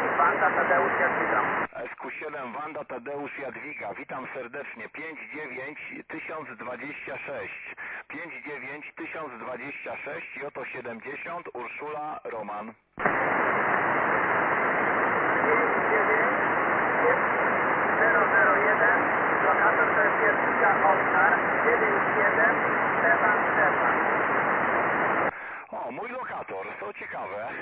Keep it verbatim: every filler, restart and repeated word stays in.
Wanda Tadeusz Jadwiga. S Q siedem Wanda Tadeusz Jadwiga, witam serdecznie. pięć dziewięć tysiąc dwadzieścia sześć. pięć dziewięć tysiąc dwadzieścia sześć, J O siedemdziesiąt, Urszula, Roman. dziewięć dziewięć zero zero jeden, lokator to jest Jadwiga Oskar, dziewięć jeden Stefan Stefan. O, mój lokator, to ciekawe.